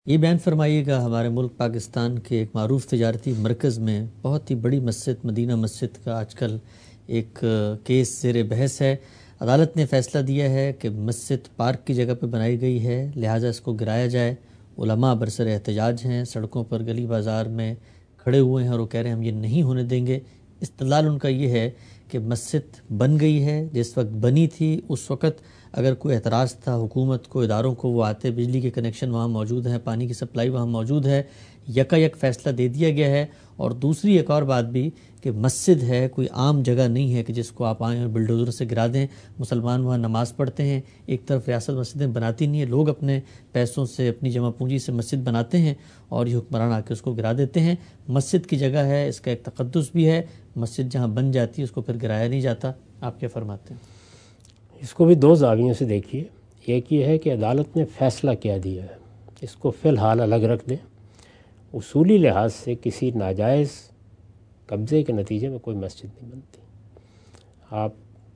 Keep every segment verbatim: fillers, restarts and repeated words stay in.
یہ بیان فرمائیے گا، ہمارے ملک پاکستان کے ایک معروف تجارتی مرکز میں بہت ہی بڑی مسجد مدینہ مسجد کا آج کل ایک کیس زیر بحث ہے۔ عدالت نے فیصلہ دیا ہے کہ مسجد پارک کی جگہ پہ بنائی گئی ہے، لہٰذا اس کو گرایا جائے۔ علماء برسر احتجاج ہیں، سڑکوں پر گلی بازار میں کھڑے ہوئے ہیں اور وہ کہہ رہے ہیں ہم یہ نہیں ہونے دیں گے۔ استدلال ان کا یہ ہے کہ مسجد بن گئی ہے، جس وقت بنی تھی اس وقت اگر کوئی اعتراض تھا حکومت کو، اداروں کو، وہ آتے، بجلی کے کنیکشن وہاں موجود ہیں، پانی کی سپلائی وہاں موجود ہے، یکا یک فیصلہ دے دیا گیا ہے۔ اور دوسری ایک اور بات بھی کہ مسجد ہے، کوئی عام جگہ نہیں ہے کہ جس کو آپ آئیں اور بلڈوزر سے گرا دیں۔ مسلمان وہاں نماز پڑھتے ہیں، ایک طرف ریاست مسجدیں بناتی نہیں ہے، لوگ اپنے پیسوں سے، اپنی جمع پونجی سے مسجد بناتے ہیں اور یہ حکمران آ کے اس کو گرا دیتے ہیں۔ مسجد کی جگہ ہے، اس کا ایک تقدس بھی ہے، مسجد جہاں بن جاتی ہے اس کو پھر گرایا نہیں جاتا۔ آپ کیا فرماتے ہیں؟ اس کو بھی دو زاویوں سے دیکھیے۔ ایک یہ ہے کہ عدالت نے فیصلہ کیا دیا ہے، اس کو فی الحال الگ رکھ دیں۔ اصولی لحاظ سے کسی ناجائز قبضے کے نتیجے میں کوئی مسجد نہیں بنتی۔ آپ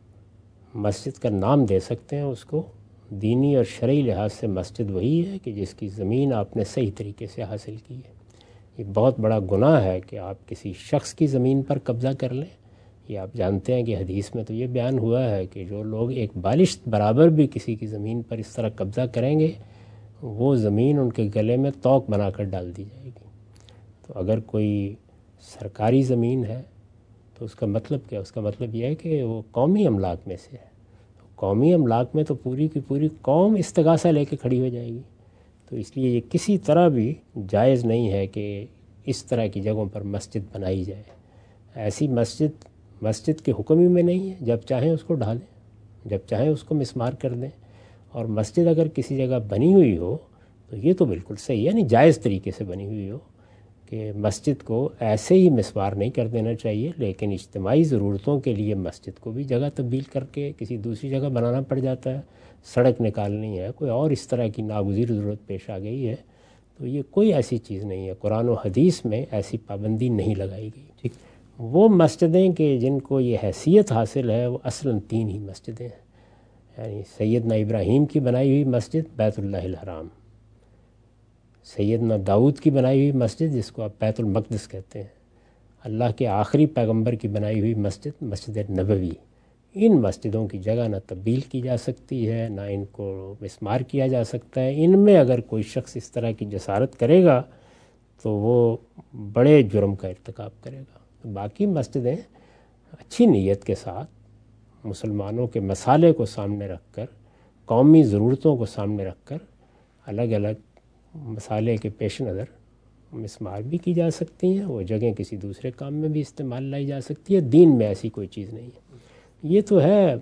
مسجد کا نام دے سکتے ہیں اس کو، دینی اور شرعی لحاظ سے مسجد وہی ہے کہ جس کی زمین آپ نے صحیح طریقے سے حاصل کی ہے۔ یہ بہت بڑا گناہ ہے کہ آپ کسی شخص کی زمین پر قبضہ کر لیں۔ یہ آپ جانتے ہیں کہ حدیث میں تو یہ بیان ہوا ہے کہ جو لوگ ایک بالشت برابر بھی کسی کی زمین پر اس طرح قبضہ کریں گے، وہ زمین ان کے گلے میں توق بنا کر ڈال دی جائے گی۔ تو اگر کوئی سرکاری زمین ہے تو اس کا مطلب کیا؟ اس کا مطلب یہ ہے کہ وہ قومی املاک میں سے ہے۔ تو قومی املاک میں تو پوری کی پوری قوم استغاثہ لے کے کھڑی ہو جائے گی۔ تو اس لیے یہ کسی طرح بھی جائز نہیں ہے کہ اس طرح کی جگہوں پر مسجد بنائی جائے۔ ایسی مسجد مسجد کے حکم ہی میں نہیں ہے، جب چاہیں اس کو ڈھالیں، جب چاہیں اس کو مسمار کر دیں۔ اور مسجد اگر کسی جگہ بنی ہوئی ہو تو یہ تو بالکل صحیح ہے، یعنی جائز طریقے سے بنی ہوئی ہو کہ مسجد کو ایسے ہی مسمار نہیں کر دینا چاہیے، لیکن اجتماعی ضرورتوں کے لیے مسجد کو بھی جگہ تبدیل کر کے کسی دوسری جگہ بنانا پڑ جاتا ہے۔ سڑک نکالنی ہے، کوئی اور اس طرح کی ناگزیر ضرورت پیش آ گئی ہے، تو یہ کوئی ایسی چیز نہیں ہے، قرآن و حدیث میں ایسی پابندی نہیں لگائی گئی۔ ٹھیک، وہ مسجدیں کہ جن کو یہ حیثیت حاصل ہے وہ اصلاً تین ہی مسجدیں ہیں، یعنی سیدنا ابراہیم کی بنائی ہوئی مسجد بیت اللہ الحرام، سیدنا داؤد کی بنائی ہوئی مسجد جس کو آپ بیت المقدس کہتے ہیں، اللہ کے آخری پیغمبر کی بنائی ہوئی مسجد مسجد نبوی۔ ان مسجدوں کی جگہ نہ تبدیل کی جا سکتی ہے، نہ ان کو مسمار کیا جا سکتا ہے۔ ان میں اگر کوئی شخص اس طرح کی جسارت کرے گا تو وہ بڑے جرم کا ارتکاب کرے گا۔ باقی مسجدیں اچھی نیت کے ساتھ مسلمانوں کے مسالے کو سامنے رکھ کر، قومی ضرورتوں کو سامنے رکھ کر، الگ الگ مسالے کے پیش نظر مسمار بھی کی جا سکتی ہیں، وہ جگہیں کسی دوسرے کام میں بھی استعمال لائی جا سکتی ہے۔ دین میں ایسی کوئی چیز نہیں ہے۔ یہ تو ہے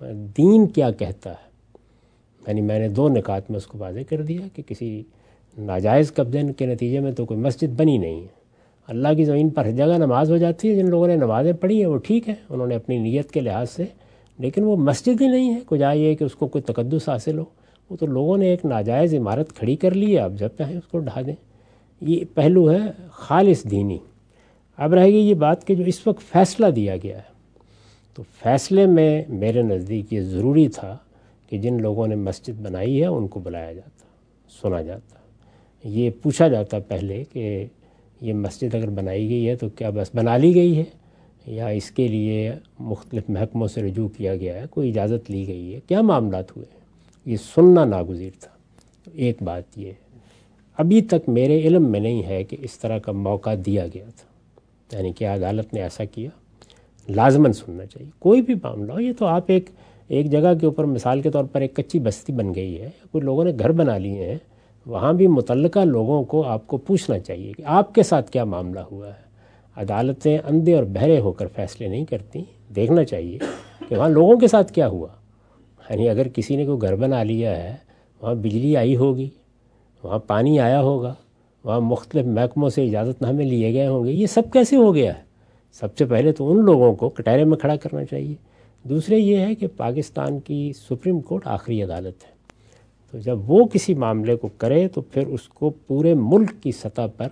دین کیا کہتا ہے، یعنی میں نے دو نکات میں اس کو واضح کر دیا کہ کسی ناجائز قبضے کے نتیجے میں تو کوئی مسجد بنی نہیں ہے۔ اللہ کی زمین پر ہر جگہ نماز ہو جاتی ہے، جن لوگوں نے نمازیں پڑھی ہیں وہ ٹھیک ہے، انہوں نے اپنی نیت کے لحاظ سے، لیکن وہ مسجد ہی نہیں ہے۔ کجا یہ ہے کہ اس کو کوئی تقدس حاصل ہو، وہ تو لوگوں نے ایک ناجائز عمارت کھڑی کر لی ہے، اب جب چاہیں اس کو ڈھا دیں۔ یہ پہلو ہے خالص دینی۔ اب رہے گی یہ بات کہ جو اس وقت فیصلہ دیا گیا ہے، تو فیصلے میں میرے نزدیک یہ ضروری تھا کہ جن لوگوں نے مسجد بنائی ہے ان کو بلایا جاتا، سنا جاتا، یہ پوچھا جاتا پہلے کہ یہ مسجد اگر بنائی گئی ہے تو کیا بس بنا لی گئی ہے یا اس کے لیے مختلف محکموں سے رجوع کیا گیا ہے، کوئی اجازت لی گئی ہے، کیا معاملات ہوئے ہیں، یہ سننا ناگزیر تھا۔ تو ایک بات یہ ہے، ابھی تک میرے علم میں نہیں ہے کہ اس طرح کا موقع دیا گیا تھا، یعنی کہ عدالت نے ایسا کیا۔ لازماً سننا چاہیے کوئی بھی معاملہ ہو۔ یہ تو آپ ایک ایک جگہ کے اوپر مثال کے طور پر ایک کچی بستی بن گئی ہے، کوئی لوگوں نے گھر بنا لیے ہیں، وہاں بھی متعلقہ لوگوں کو آپ کو پوچھنا چاہیے کہ آپ کے ساتھ کیا معاملہ ہوا ہے۔ عدالتیں اندھے اور بہرے ہو کر فیصلے نہیں کرتی، دیکھنا چاہیے کہ وہاں لوگوں کے ساتھ کیا ہوا۔ یعنی اگر کسی نے کوئی گھر بنا لیا ہے، وہاں بجلی آئی ہوگی، وہاں پانی آیا ہوگا، وہاں مختلف محکموں سے اجازت نامے لیے گئے ہوں گے، یہ سب کیسے ہو گیا ہے؟ سب سے پہلے تو ان لوگوں کو کٹہرے میں کھڑا کرنا چاہیے۔ دوسرے یہ ہے کہ پاکستان کی سپریم کورٹ آخری عدالت ہے، تو جب وہ کسی معاملے کو کرے تو پھر اس کو پورے ملک کی سطح پر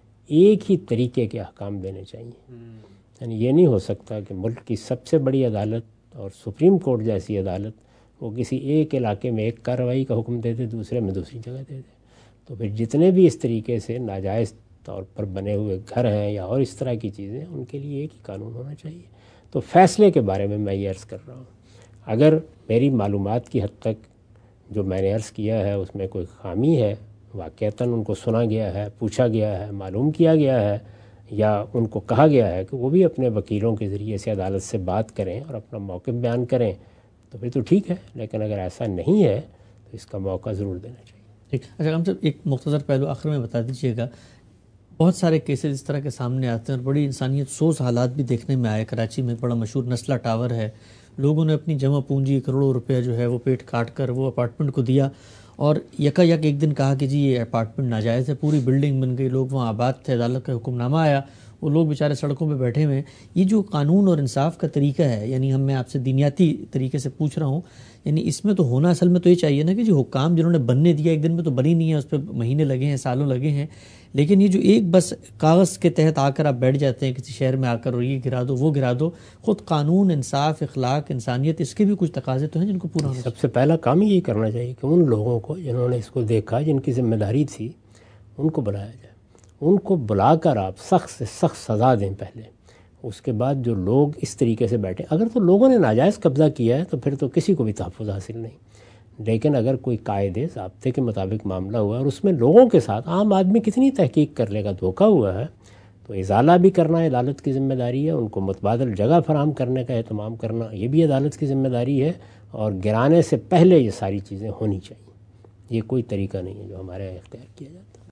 ایک ہی طریقے کے احکام دینے چاہیے۔ یعنی یہ نہیں ہو سکتا کہ ملک کی سب سے بڑی عدالت اور سپریم کورٹ جیسی عدالت وہ کسی ایک علاقے میں ایک کارروائی کا حکم دے دے، دوسرے میں دوسری جگہ دے دے۔ تو پھر جتنے بھی اس طریقے سے ناجائز طور پر بنے ہوئے گھر ہیں یا اور اس طرح کی چیزیں، ان کے لیے ایک ہی قانون ہونا چاہیے۔ تو فیصلے کے بارے میں میں یہ عرض کر رہا ہوں، اگر میری معلومات کی حد تک جو میں نے عرض کیا ہے اس میں کوئی خامی ہے، واقعتاً ان کو سنا گیا ہے، پوچھا گیا ہے، معلوم کیا گیا ہے، یا ان کو کہا گیا ہے کہ وہ بھی اپنے وکیلوں کے ذریعے سے عدالت سے بات کریں اور اپنا موقف بیان کریں، تو پھر تو ٹھیک ہے، لیکن اگر ایسا نہیں ہے تو اس کا موقع ضرور دینا چاہیے۔ ٹھیک، اچھا ہم صاحب ایک مختصر پہلو آخر میں بتا دیجیے گا، بہت سارے کیسز اس طرح کے سامنے آتے ہیں اور بڑی انسانیت سوز حالات بھی دیکھنے میں آئے۔ کراچی میں بڑا مشہور نسلہ ٹاور ہے، لوگوں نے اپنی جمع پونجی کروڑوں روپیہ جو ہے وہ پیٹ کاٹ کر وہ اپارٹمنٹ کو دیا، اور یکا یک ایک دن کہا کہ جی یہ اپارٹمنٹ ناجائز ہے، پوری بلڈنگ بن گئی، لوگ وہاں آباد تھے، عدالت کا حکم نامہ آیا، وہ لوگ بیچارے سڑکوں پہ بیٹھے ہوئے ہیں۔ یہ جو قانون اور انصاف کا طریقہ ہے، یعنی ہم میں آپ سے دینیاتی طریقے سے پوچھ رہا ہوں، یعنی اس میں تو ہونا اصل میں تو یہ چاہیے نا کہ جو حکام جنہوں نے بننے دیا ایک دن میں تو بنی نہیں ہے، اس پہ مہینے لگے ہیں، سالوں لگے ہیں، لیکن یہ جو ایک بس کاغذ کے تحت آ کر آپ بیٹھ جاتے ہیں کسی شہر میں آ کر اور یہ گرا دو وہ گرا دو، خود قانون، انصاف، اخلاق، انسانیت، اس کے بھی کچھ تقاضے تو ہیں جن کو پورا ہونا سب سے پہلا کام یہی کرنا چاہیے کہ ان لوگوں کو جنہوں نے اس کو دیکھا، جن کی ذمہ داری تھی، ان کو بلایا جائے، ان کو بلا کر آپ سخت سے سخت سزا دیں پہلے، اس کے بعد جو لوگ اس طریقے سے بیٹھے، اگر تو لوگوں نے ناجائز قبضہ کیا ہے تو پھر تو کسی کو بھی تحفظ حاصل نہیں، لیکن اگر کوئی قاعدے ضابطے کے مطابق معاملہ ہوا اور اس میں لوگوں کے ساتھ عام آدمی کتنی تحقیق کر لے گا، دھوکہ ہوا ہے، تو ازالہ بھی کرنا عدالت کی ذمہ داری ہے، ان کو متبادل جگہ فراہم کرنے کا اہتمام کرنا یہ بھی عدالت کی ذمہ داری ہے، اور گرانے سے پہلے یہ ساری چیزیں ہونی چاہیے۔ یہ کوئی طریقہ نہیں ہے جو ہمارے یہاں اختیار کیا جاتا ہے۔